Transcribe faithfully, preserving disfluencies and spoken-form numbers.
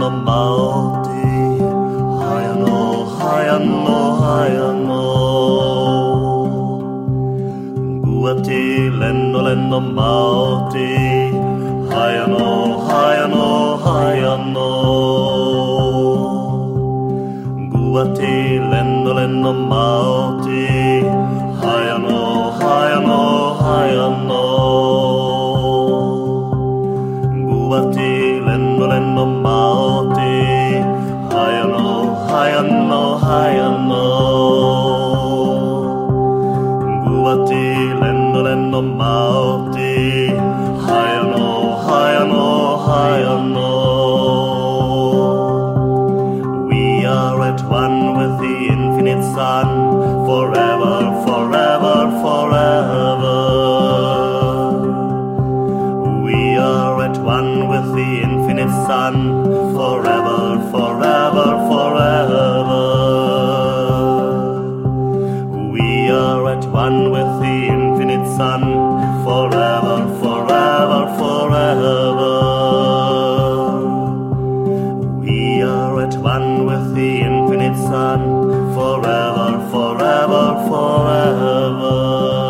の舞ってはやのはやのはやのぐわてれんのれんの舞ってはやのはやのはやのぐわてれんのれんの舞ってはやのはやのはやのぐわてれんのれんの舞ってはやのはやのはやのぐわてれんのれんの舞ってはやのはやのはやの We are at one with the infinite sun forever, forever, forever. We are at one with the infinite sun forever, forever, forever. We are at one with the infinite sun forever, forever, forever. We are at one with the infinite sun forever, forever, forever.